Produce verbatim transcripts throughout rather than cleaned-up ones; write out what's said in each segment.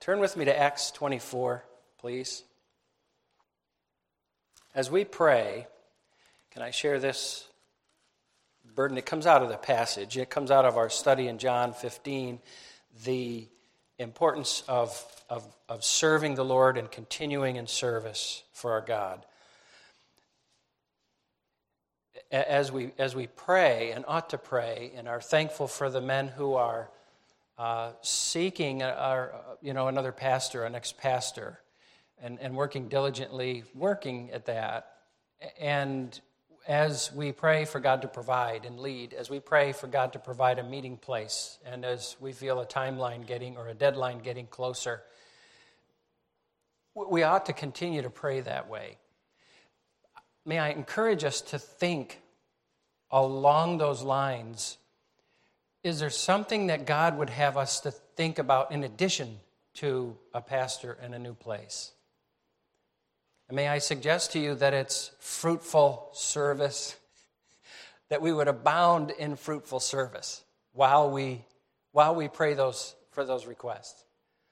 Turn with me to Acts twenty-four, please. As we pray, can I share this burden? It comes out of the passage. It comes out of our study in John fifteen, the importance of, of, of serving the Lord and continuing in service for our God. As we, as we pray and ought to pray and are thankful for the men who are uh, seeking our, you know, another pastor, an ex-pastor, and, and working diligently, working at that. And as we pray for God to provide and lead, as we pray for God to provide a meeting place, and as we feel a timeline getting or a deadline getting closer, we ought to continue to pray that way. May I encourage us to think along those lines. Is there something that God would have us to think about in addition to a pastor and a new place? And may I suggest to you that it's fruitful service, that we would abound in fruitful service while we while we pray those for those requests.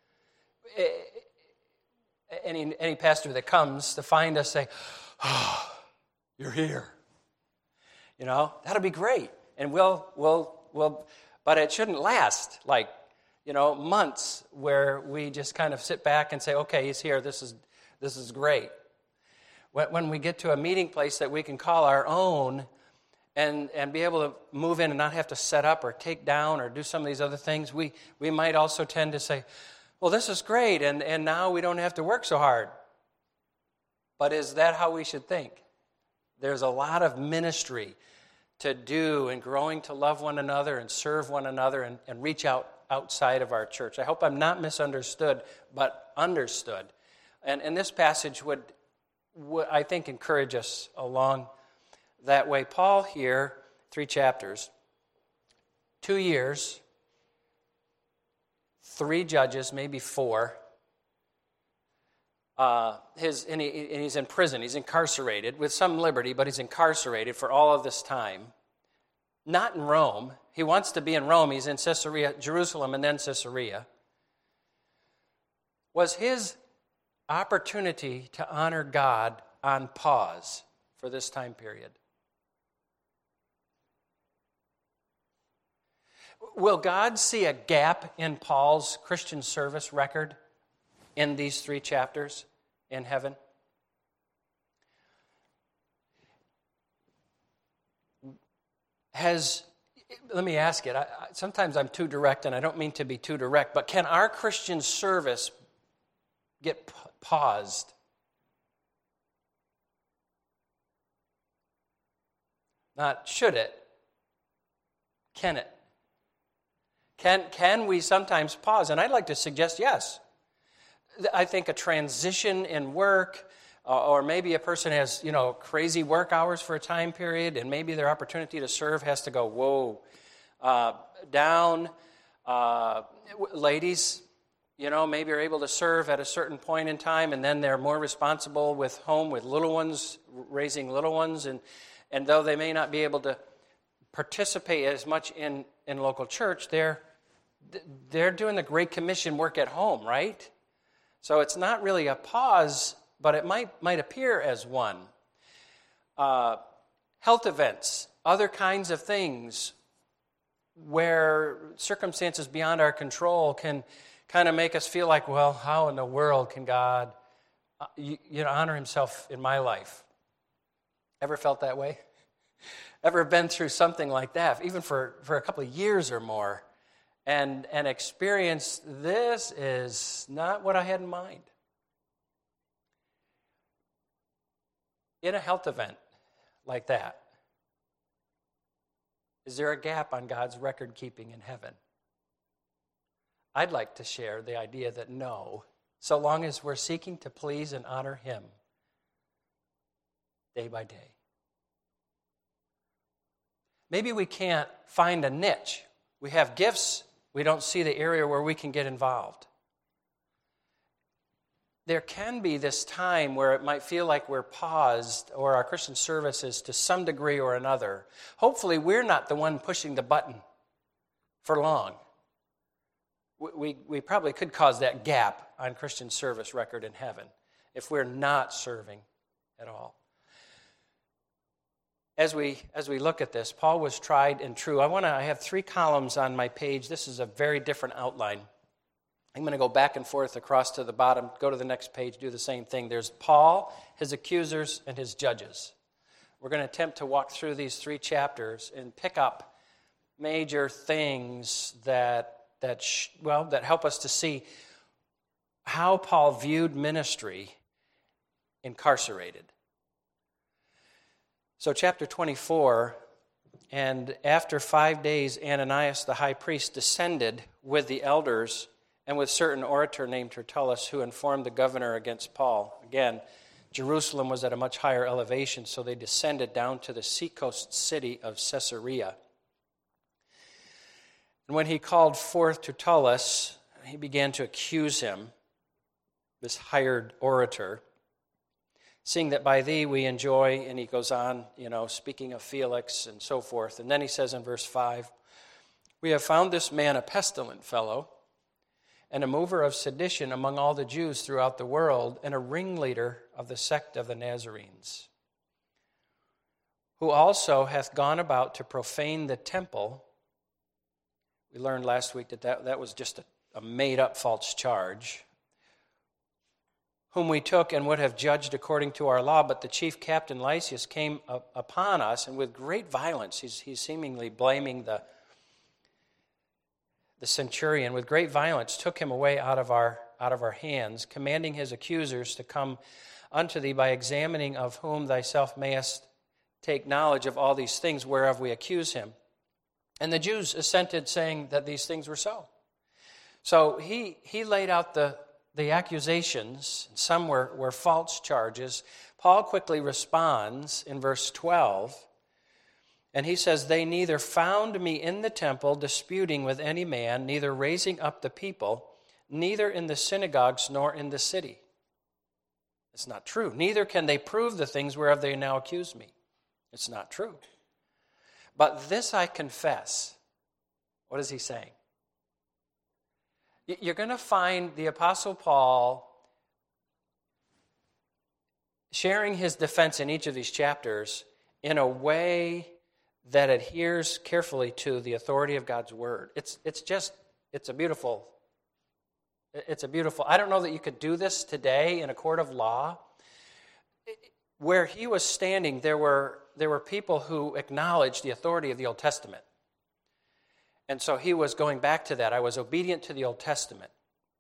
Any any pastor that comes to find us say, "Oh, you're here," you know, that'll be great, and we'll we'll we'll. But it shouldn't last like, you know, months where we just kind of sit back and say, "Okay, he's here. This is this is great." When we get to a meeting place that we can call our own and, and be able to move in and not have to set up or take down or do some of these other things, we, we might also tend to say, well, this is great, and, and now we don't have to work so hard. But is that how we should think? There's a lot of ministry to do and growing to love one another and serve one another and, and reach out outside of our church. I hope I'm not misunderstood, but understood. And, and this passage would... I think encourage us along that way. Paul here, three chapters, two years, three judges, maybe four. Uh, his and, he, and he's in prison. He's incarcerated with some liberty, but he's incarcerated for all of this time. Not in Rome. He wants to be in Rome. He's in Caesarea, Jerusalem, and then Caesarea. Was his opportunity to honor God on pause for this time period? Will God see a gap in Paul's Christian service record in these three chapters in heaven? Has, let me ask it, I, I, sometimes I'm too direct and I don't mean to be too direct, but can our Christian service get paused? Not should it, can it? Can, can we sometimes pause? And I'd like to suggest yes. I think a transition in work, uh, or maybe a person has, you know, crazy work hours for a time period, and maybe their opportunity to serve has to go, whoa, uh, down. Uh, ladies, you know, maybe are able to serve at a certain point in time, and then they're more responsible with home, with little ones, raising little ones, and, and though they may not be able to participate as much in, in local church, they're they're doing the Great Commission work at home, right? So it's not really a pause, but it might might appear as one. Uh, health events, other kinds of things where circumstances beyond our control can kind of make us feel like, well, how in the world can God, uh, you, you know, honor himself in my life? Ever felt that way? Ever been through something like that, even for, for a couple of years or more, and, and experienced this is not what I had in mind? In a health event like that, is there a gap on God's record keeping in heaven? I'd like to share the idea that no, so long as we're seeking to please and honor him day by day. Maybe we can't find a niche. We have gifts. We don't see the area where we can get involved. There can be this time where it might feel like we're paused or our Christian service is to some degree or another. Hopefully we're not the one pushing the button for long. we, we probably could cause that gap on Christian service record in heaven if we're not serving at all. As we as we look at this, Paul was tried and true. I want to I have three columns on my page. This is a very different outline. I'm going to go back and forth across to the bottom, go to the next page, do the same thing. There's Paul, his accusers, and his judges. We're going to attempt to walk through these three chapters and pick up major things that that sh- well that help us to see how Paul viewed ministry incarcerated. So chapter twenty-four, and after five days, Ananias the high priest descended with the elders and with certain orator named Tertullus, who informed the governor against Paul. Again, Jerusalem was at a much higher elevation, so they descended down to the seacoast city of Caesarea. And when he called forth Tertullus, he began to accuse him, this hired orator, seeing that by thee we enjoy, and he goes on, you know, speaking of Felix and so forth. And then he says in verse five, we have found this man a pestilent fellow, and a mover of sedition among all the Jews throughout the world, and a ringleader of the sect of the Nazarenes, who also hath gone about to profane the temple. We learned last week that that, that was just a, a made-up false charge, whom we took and would have judged according to our law, but the chief captain Lysias came up upon us, and with great violence, he's, he's seemingly blaming the The centurion, with great violence, took him away out of our out of our hands, commanding his accusers to come unto thee by examining of whom thyself mayest take knowledge of all these things whereof we accuse him. And the Jews assented, saying that these things were so. So he he laid out the, the accusations. Some were, were false charges. Paul quickly responds in verse twelve. And he says, they neither found me in the temple disputing with any man, neither raising up the people, neither in the synagogues nor in the city. It's not true. Neither can they prove the things whereof they now accuse me. It's not true. But this I confess. What is he saying? You're going to find the Apostle Paul sharing his defense in each of these chapters in a way that adheres carefully to the authority of God's word. It's it's just, it's a beautiful, it's a beautiful, I don't know that you could do this today in a court of law. Where he was standing, there were there were people who acknowledged the authority of the Old Testament. And so he was going back to that. I was obedient to the Old Testament.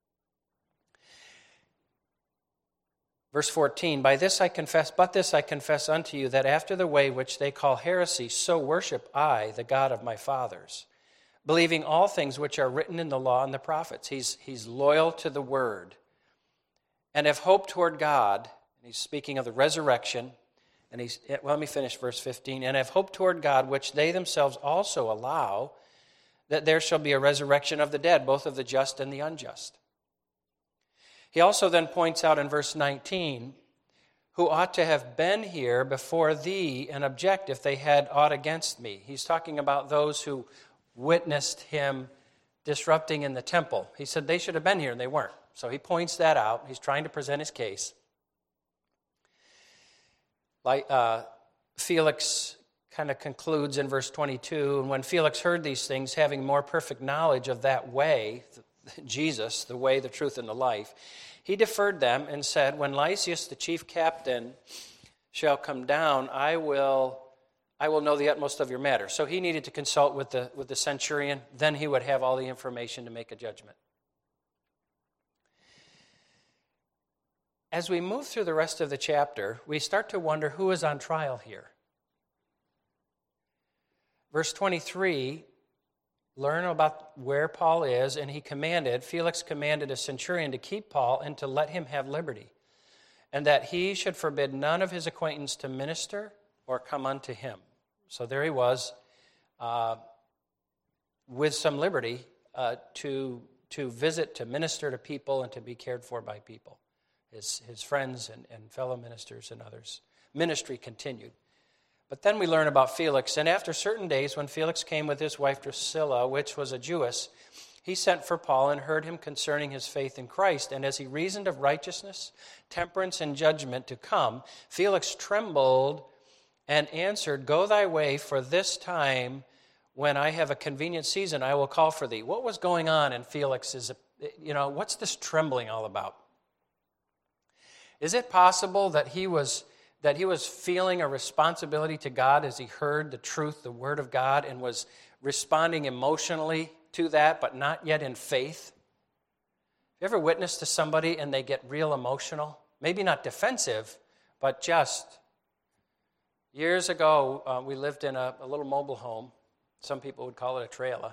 Verse fourteen, by this I confess, but this I confess unto you, that after the way which they call heresy, so worship I the God of my fathers, believing all things which are written in the law and the prophets. He's, he's loyal to the word, and have hope toward God. And he's speaking of the resurrection. And he's, well, let me finish verse fifteen. And have hope toward God, which they themselves also allow, that there shall be a resurrection of the dead, both of the just and the unjust. He also then points out in verse nineteen, who ought to have been here before thee and object if they had aught against me. He's talking about those who witnessed him disrupting in the temple. He said they should have been here and they weren't. So he points that out. He's trying to present his case. Like uh, Felix kind of concludes in verse twenty-two, and when Felix heard these things, having more perfect knowledge of that way, Jesus, the way, the truth, and the life, he deferred them and said, when Lysias, the chief captain, shall come down, I will I will know the utmost of your matter. So he needed to consult with the, with the centurion. Then he would have all the information to make a judgment. As we move through the rest of the chapter, we start to wonder who is on trial here. Verse twenty-three, learn about where Paul is, and he commanded, Felix commanded a centurion to keep Paul and to let him have liberty, and that he should forbid none of his acquaintance to minister or come unto him. So there he was, uh, with some liberty uh, to, to visit, to minister to people, and to be cared for by people, his, his friends and, and fellow ministers and others. Ministry continued. But then we learn about Felix, and after certain days, when Felix came with his wife Drusilla, which was a Jewess, he sent for Paul and heard him concerning his faith in Christ. And as he reasoned of righteousness, temperance, and judgment to come, Felix trembled and answered, Go thy way, for this time, when I have a convenient season, I will call for thee. What was going on in Felix's, you know, what's this trembling all about? Is it possible that he was that he was feeling a responsibility to God as he heard the truth, the word of God, and was responding emotionally to that, but not yet in faith? Have you ever witnessed to somebody and they get real emotional? Maybe not defensive, but just. Years ago, uh, we lived in a, a little mobile home. Some people would call it a trailer.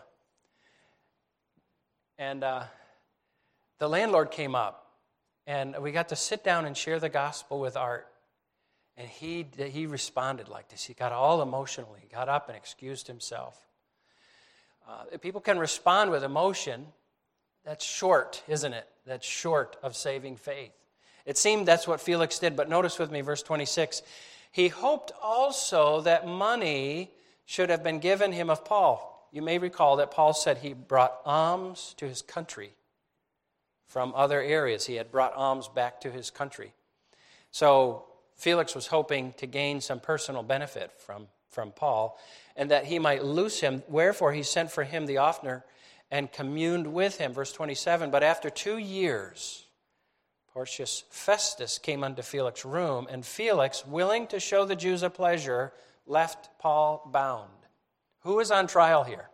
And uh, the landlord came up, and we got to sit down and share the gospel with Art. And he he responded like this. He got all emotional. He got up and excused himself. Uh, people can respond with emotion. That's short, isn't it? That's short of saving faith. It seemed that's what Felix did, but notice with me verse twenty-six. He hoped also that money should have been given him of Paul. You may recall that Paul said he brought alms to his country from other areas. He had brought alms back to his country. So Felix was hoping to gain some personal benefit from, from Paul, and that he might loose him. Wherefore he sent for him the oftener and communed with him. Verse twenty-seven, but after two years, Porcius Festus came unto Felix's room, and Felix, willing to show the Jews a pleasure, left Paul bound. Who is on trial here?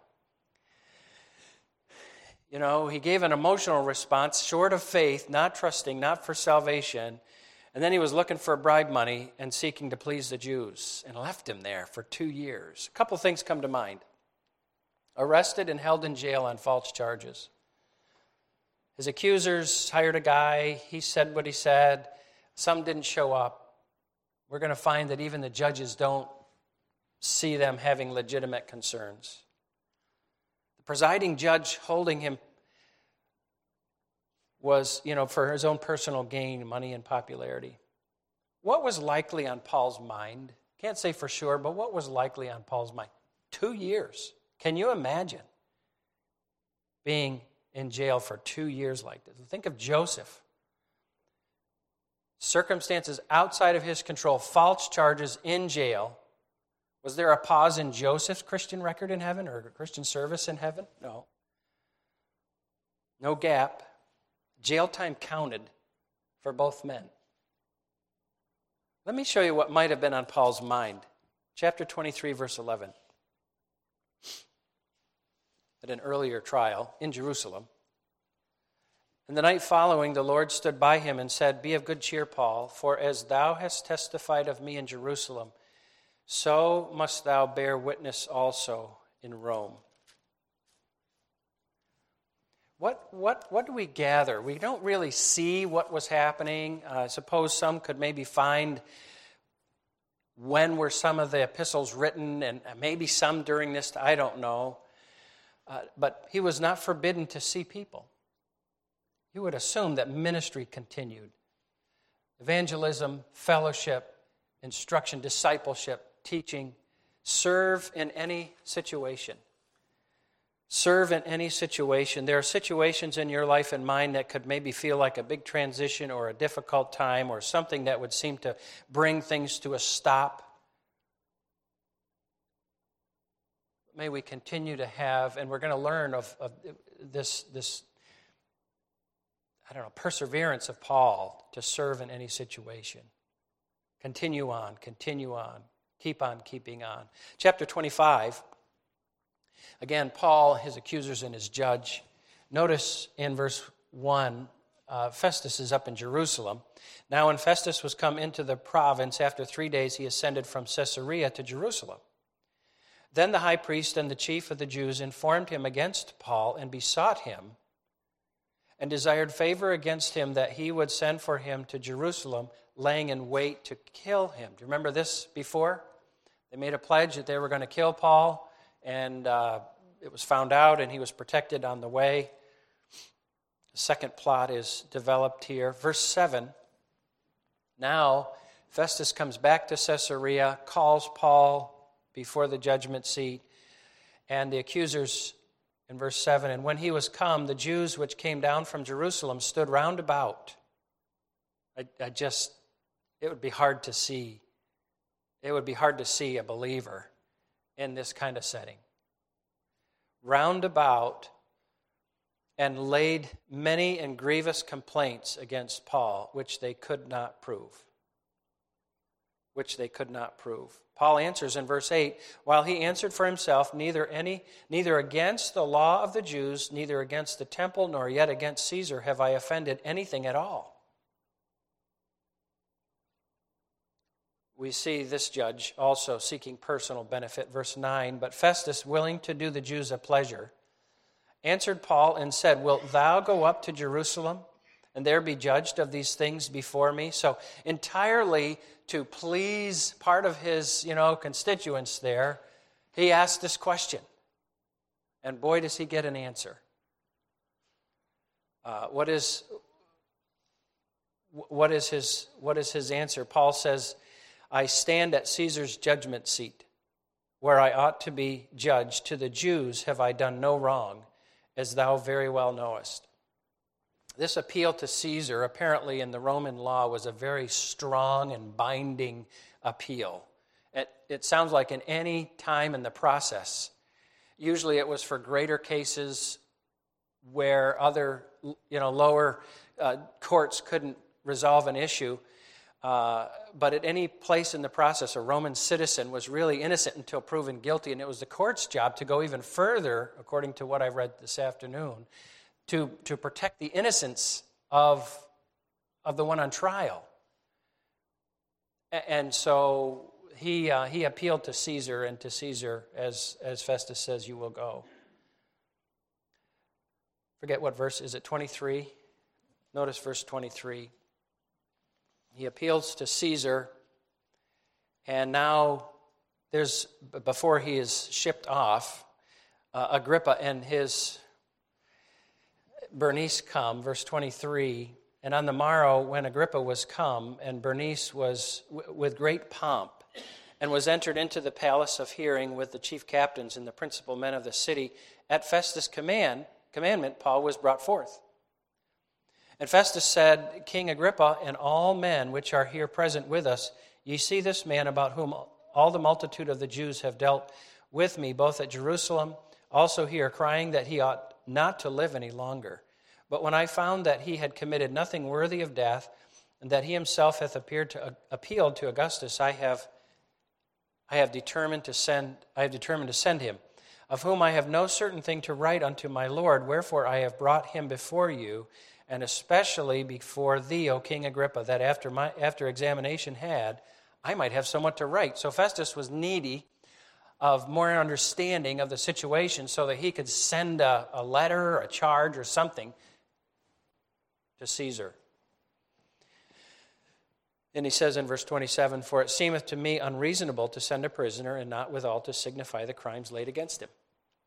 You know, he gave an emotional response, short of faith, not trusting, not for salvation. And then he was looking for bribe money and seeking to please the Jews, and left him there for two years. A couple things come to mind. Arrested and held in jail on false charges. His accusers hired a guy. He said what he said. Some didn't show up. We're going to find that even the judges don't see them having legitimate concerns. The presiding judge holding him was, you know, for his own personal gain, money and popularity. What was likely on Paul's mind? Can't say for sure, but what was likely on Paul's mind? Two years. Can you imagine being in jail for two years like this? Think of Joseph. Circumstances outside of his control, false charges in jail. Was there a pause in Joseph's Christian record in heaven or Christian service in heaven? No. No gap. Jail time counted for both men. Let me show you what might have been on Paul's mind. Chapter twenty-three, verse eleven. At an earlier trial in Jerusalem. And the night following, the Lord stood by him and said, Be of good cheer, Paul, for as thou hast testified of me in Jerusalem, so must thou bear witness also in Rome. What, what, what do we gather? We don't really see what was happening. Uh, I suppose some could maybe find when were some of the epistles written, and maybe some during this, I don't know. Uh, but he was not forbidden to see people. You would assume that ministry continued. Evangelism, fellowship, instruction, discipleship, teaching, serve in any situation. Serve in any situation. There are situations in your life and mine that could maybe feel like a big transition or a difficult time or something that would seem to bring things to a stop. May we continue to have, and we're going to learn of, of this, this, I don't know, perseverance of Paul to serve in any situation. Continue on, continue on, keep on keeping on. Chapter twenty-five. Again, Paul, his accusers, and his judge. Notice in verse one, uh, Festus is up in Jerusalem. Now when Festus was come into the province, after three days he ascended from Caesarea to Jerusalem. Then the high priest and the chief of the Jews informed him against Paul and besought him and desired favor against him that he would send for him to Jerusalem, laying in wait to kill him. Do you remember this before? They made a pledge that they were going to kill Paul, and uh, it was found out, and he was protected on the way. The second plot is developed here. Verse seven, now Festus comes back to Caesarea, calls Paul before the judgment seat, and the accusers in verse seven, and when he was come, the Jews which came down from Jerusalem stood round about. I, I just, it would be hard to see. It would be hard to see a believer in this kind of setting. Round about, and laid many and grievous complaints against Paul, which they could not prove. Which they could not prove. Paul answers in verse eight, while he answered for himself, neither any, neither against the law of the Jews, neither against the temple, nor yet against Caesar have I offended anything at all. We see this judge also seeking personal benefit. Verse nine, but Festus, willing to do the Jews a pleasure, answered Paul and said, wilt thou go up to Jerusalem and there be judged of these things before me? So entirely to please part of his, you know, constituents there, he asked this question. And boy, does he get an answer. Uh, what is what is his what is his answer? Paul says, I stand at Caesar's judgment seat, where I ought to be judged. To the Jews have I done no wrong, as thou very well knowest. This appeal to Caesar, apparently in the Roman law, was a very strong and binding appeal. It, it sounds like in any time in the process. Usually it was for greater cases where other, you know, lower uh, courts couldn't resolve an issue. Uh, but at any place in the process, a Roman citizen was really innocent until proven guilty, and it was the court's job to go even further, according to what I read this afternoon, to, to protect the innocence of, of the one on trial. And so he uh, he appealed to Caesar, and to Caesar, as, as Festus says, you will go. Forget what verse, is it twenty-three? Notice verse twenty-three. He appeals to Caesar, and now there's, before he is shipped off, uh, Agrippa and his Bernice come, verse twenty-three, and on the morrow when Agrippa was come, and Bernice was w- with great pomp, and was entered into the palace of hearing with the chief captains and the principal men of the city, at Festus' command, commandment, Paul was brought forth. And Festus said, King Agrippa, and all men which are here present with us, ye see this man about whom all the multitude of the Jews have dealt with me, both at Jerusalem, also here, crying that he ought not to live any longer. But when I found that he had committed nothing worthy of death, and that he himself hath appeared to uh, appealed to Augustus, I have I have determined to send I have determined to send him, of whom I have no certain thing to write unto my Lord, wherefore I have brought him before you, and especially before thee, O King Agrippa, that after my after examination had, I might have somewhat to write. So Festus was needy of more understanding of the situation so that he could send a, a letter, a charge, or something to Caesar. And he says in verse twenty-seven, for it seemeth to me unreasonable to send a prisoner, and not withal to signify the crimes laid against him.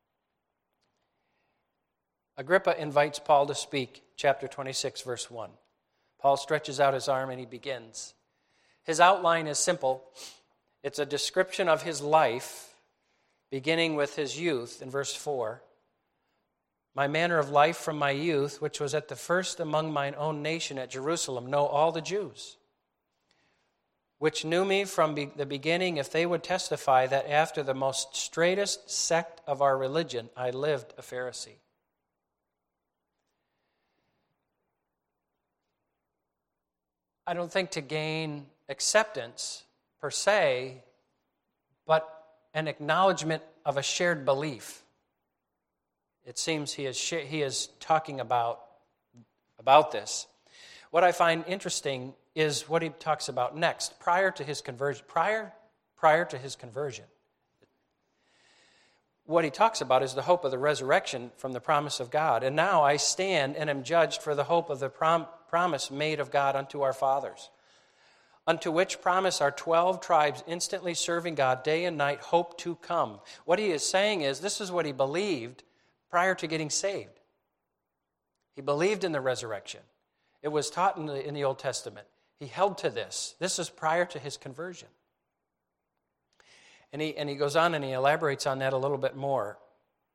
Agrippa invites Paul to speak, chapter twenty-six, verse one. Paul stretches out his arm and he begins. His outline is simple. It's a description of his life, beginning with his youth in verse four. My manner of life from my youth, which was at the first among mine own nation at Jerusalem, know all the Jews, which knew me from be- the beginning, if they would testify that after the most straightest sect of our religion, I lived a Pharisee. I don't think to gain acceptance per se, but an acknowledgement of a shared belief. It seems he is sh- he is talking about, about this. What I find interesting is what he talks about next, prior to his conversion. Prior, prior to his conversion. What he talks about is the hope of the resurrection from the promise of God. And now I stand and am judged for the hope of the prom- promise made of God unto our fathers, unto which promise our twelve tribes instantly serving God day and night hope to come. What he is saying is this is what he believed prior to getting saved. He believed in the resurrection. It was taught in the, in the Old Testament. He held to this. This is prior to his conversion. And he, and he goes on and he elaborates on that a little bit more.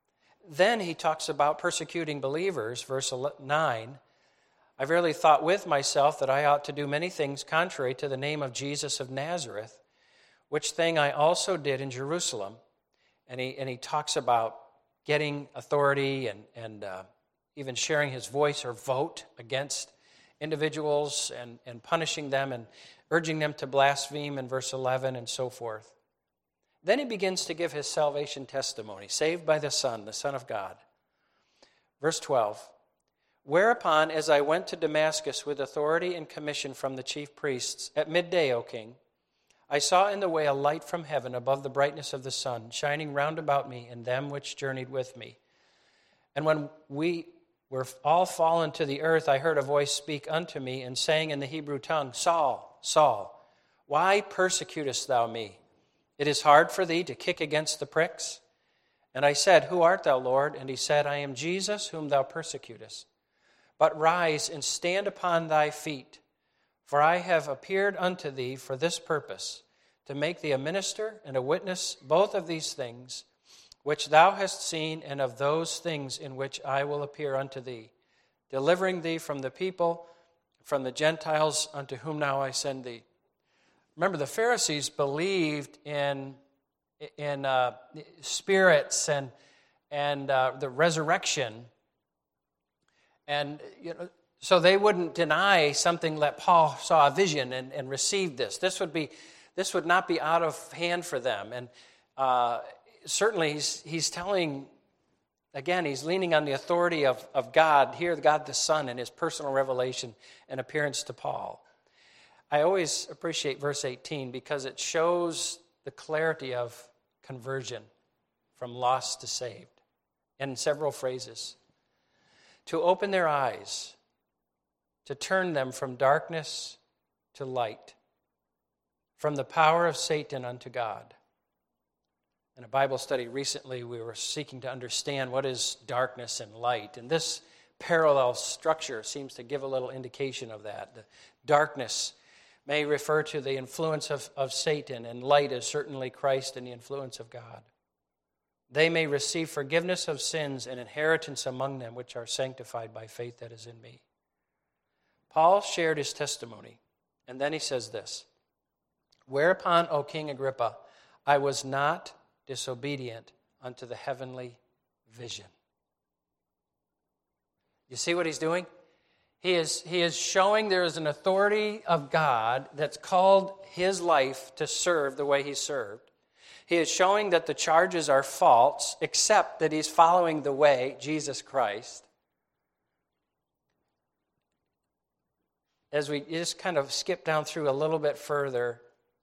then he talks about persecuting believers, verse nine. I verily thought with myself that I ought to do many things contrary to the name of Jesus of Nazareth, which thing I also did in Jerusalem. And he, and he talks about getting authority and, and uh, even sharing his voice or vote against individuals and, and punishing them and urging them to blaspheme in verse eleven and so forth. Then he begins to give his salvation testimony, saved by the Son, the Son of God. Verse twelve, whereupon, as I went to Damascus with authority and commission from the chief priests, at midday, O king, I saw in the way a light from heaven above the brightness of the sun, shining round about me and them which journeyed with me. And when we were all fallen to the earth, I heard a voice speak unto me, and saying in the Hebrew tongue, Saul, Saul, why persecutest thou me? It is hard for thee to kick against the pricks. And I said, Who art thou, Lord? And he said, I am Jesus, whom thou persecutest. But rise and stand upon thy feet, for I have appeared unto thee for this purpose, to make thee a minister and a witness both of these things, which thou hast seen, and of those things in which I will appear unto thee, delivering thee from the people, from the Gentiles, unto whom now I send thee. Remember, the Pharisees believed in, in uh, spirits and, and uh, the resurrection. And you know, so they wouldn't deny something that Paul saw a vision and, and received this. This would be, this would not be out of hand for them. And uh, certainly he's, he's telling, again, he's leaning on the authority of, of God, here, God the Son, and his personal revelation and appearance to Paul. I always appreciate verse eighteen because it shows the clarity of conversion from lost to saved in several phrases. To open their eyes, to turn them from darkness to light, from the power of Satan unto God. In a Bible study recently, we were seeking to understand what is darkness and light, and this parallel structure seems to give a little indication of that. The darkness may refer to the influence of, of Satan, and light is certainly Christ and the influence of God. They may receive forgiveness of sins and inheritance among them which are sanctified by faith that is in me. Paul shared his testimony, and then he says this, whereupon, O King Agrippa, I was not disobedient unto the heavenly vision. You see what he's doing? He is, he is showing there is an authority of God that's called his life to serve the way he served. He is showing that the charges are false, except that he's following the way, Jesus Christ. As we just kind of skip down through a little bit further,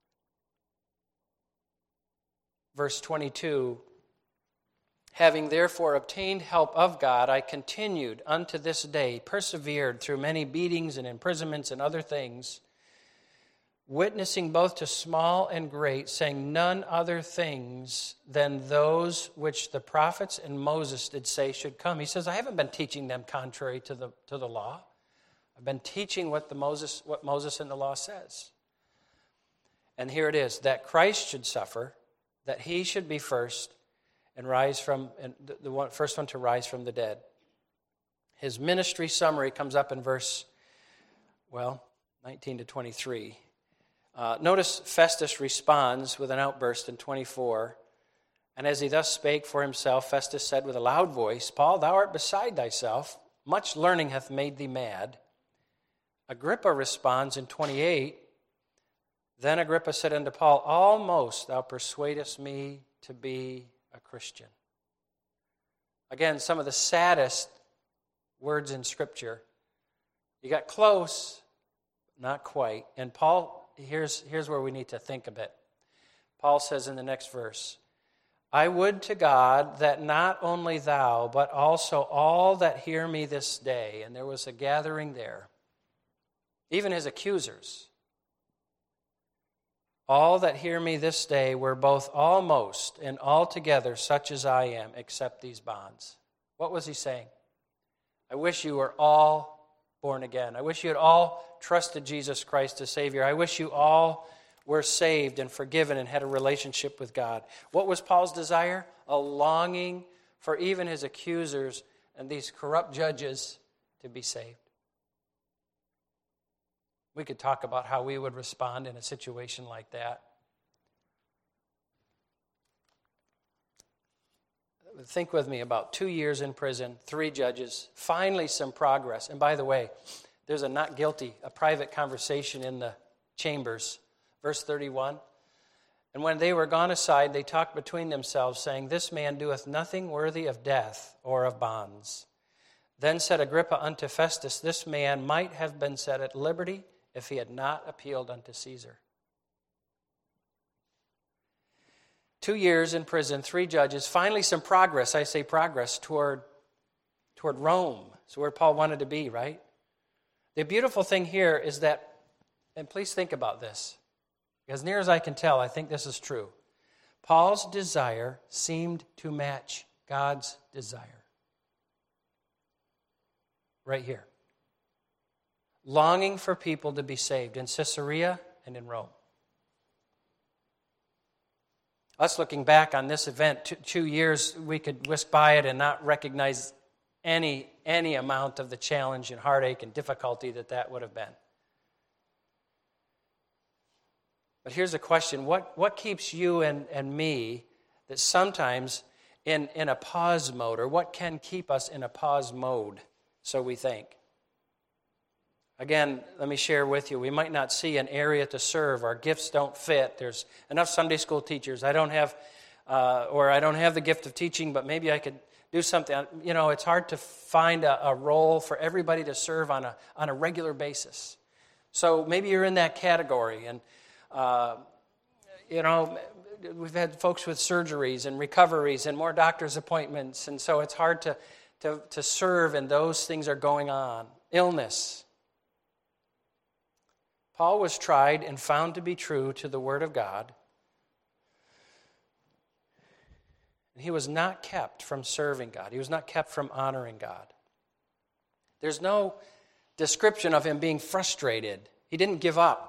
verse twenty-two, having therefore obtained help of God, I continued unto this day, persevered through many beatings and imprisonments and other things, witnessing both to small and great, saying none other things than those which the prophets and Moses did say should come. He says, I haven't been teaching them contrary to the to the law. I've been teaching what the Moses what Moses and the law says. And here it is, that Christ should suffer, that he should be first, and rise from and the, the one, first one to rise from the dead. His ministry summary comes up in verse, well, nineteen to twenty-three. Uh, notice Festus responds with an outburst in twenty-four. And as he thus spake for himself, Festus said with a loud voice, Paul, thou art beside thyself. Much learning hath made thee mad. Agrippa responds in twenty-eight. Then Agrippa said unto Paul, almost thou persuadest me to be a Christian. Again, some of the saddest words in Scripture. You got close, not quite. And Paul, here's, here's where we need to think a bit. Paul says in the next verse, I would to God that not only thou, but also all that hear me this day. And there was a gathering there. Even his accusers. All that hear me this day were both almost and altogether such as I am, except these bonds. What was he saying? I wish you were all born again. I wish you had all trusted Jesus Christ as Savior. I wish you all were saved and forgiven and had a relationship with God. What was Paul's desire? A longing for even his accusers and these corrupt judges to be saved. We could talk about how we would respond in a situation like that. Think with me about two years in prison, three judges, finally some progress. And by the way, there's a not guilty, a private conversation in the chambers. Verse thirty-one. And when they were gone aside, they talked between themselves, saying, This man doeth nothing worthy of death or of bonds. Then said Agrippa unto Festus, This man might have been set at liberty if he had not appealed unto Caesar. Two years in prison, three judges, finally some progress, I say progress, toward, toward Rome. It's where Paul wanted to be, right? The beautiful thing here is that, and please think about this, as near as I can tell, I think this is true. Paul's desire seemed to match God's desire. Right here. Longing for people to be saved in Caesarea and in Rome. Us looking back on this event, two, two years, we could whisk by it and not recognize any, any amount of the challenge and heartache and difficulty that that would have been. But here's a question. What, what keeps you and, and me that sometimes in, in a pause mode, or what can keep us in a pause mode, so we think? Again, let me share with you, we might not see an area to serve. Our gifts don't fit. There's enough Sunday school teachers. I don't have, uh, or I don't have the gift of teaching, but maybe I could do something. You know, it's hard to find a, a role for everybody to serve on a, on a regular basis. So maybe you're in that category, and Uh, you know, we've had folks with surgeries and recoveries and more doctor's appointments, and so it's hard to, to, to serve, and those things are going on. Illness. Paul was tried and found to be true to the Word of God. And he was not kept from serving God. He was not kept from honoring God. There's no description of him being frustrated. He didn't give up.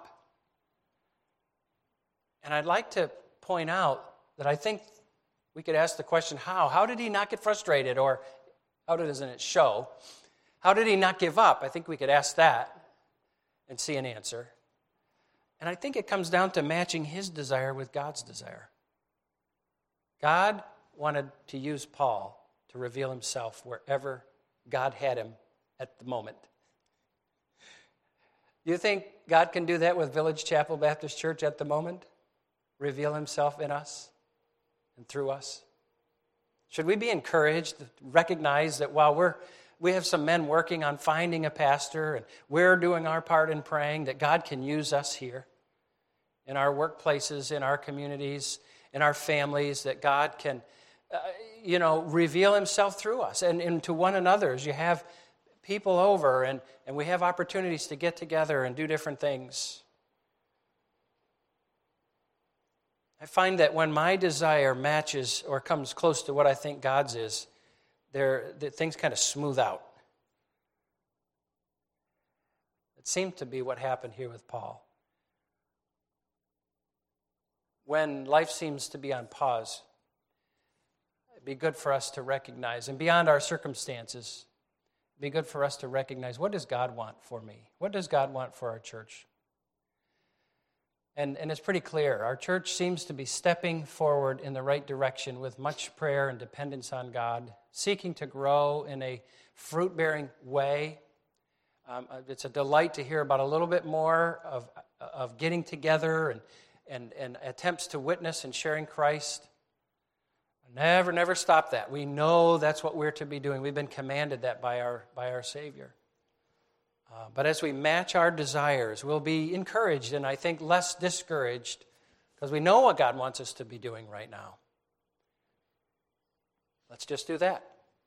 And I'd like to point out that I think we could ask the question, how? How did he not get frustrated? Or how doesn't it show? How did he not give up? I think we could ask that and see an answer. And I think it comes down to matching his desire with God's desire. God wanted to use Paul to reveal himself wherever God had him at the moment. Do you think God can do that with Village Chapel Baptist Church at the moment? Reveal himself in us and through us? Should we be encouraged to recognize that while we're we have some men working on finding a pastor, and we're doing our part in praying, that God can use us here in our workplaces, in our communities, in our families, that God can, uh, you know, reveal himself through us and, and to one another. As you have people over, and, and we have opportunities to get together and do different things. I find that when my desire matches or comes close to what I think God's is, there the things kind of smooth out. It seemed to be what happened here with Paul. When life seems to be on pause, it'd be good for us to recognize, and beyond our circumstances, it'd be good for us to recognize, what does God want for me? What does God want for our church? And, and it's pretty clear. Our church seems to be stepping forward in the right direction with much prayer and dependence on God, seeking to grow in a fruit-bearing way. Um, it's a delight to hear about a little bit more of, of getting together and, and, and attempts to witness and sharing Christ. Never, never stop that. We know that's what we're to be doing. We've been commanded that by our, by our Savior. Uh, but as we match our desires, we'll be encouraged and I think less discouraged because we know what God wants us to be doing right now. Let's just do that.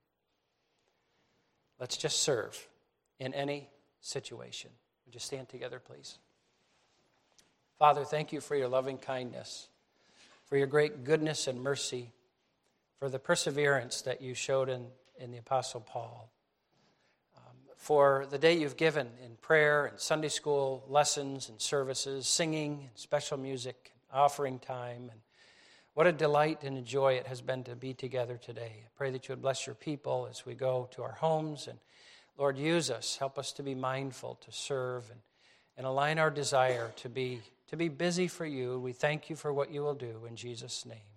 Let's just serve in any situation. Would you stand together, please? Father, thank you for your loving kindness, for your great goodness and mercy, for the perseverance that you showed in, in the Apostle Paul. For the day you've given in prayer and Sunday school lessons and services, singing and special music, offering time. And What a delight and a joy it has been to be together today. I pray that you would bless your people as we go to our homes. And Lord, use us. Help us to be mindful, to serve, and, and align our desire to be, to be busy for you. We thank you for what you will do in Jesus' name.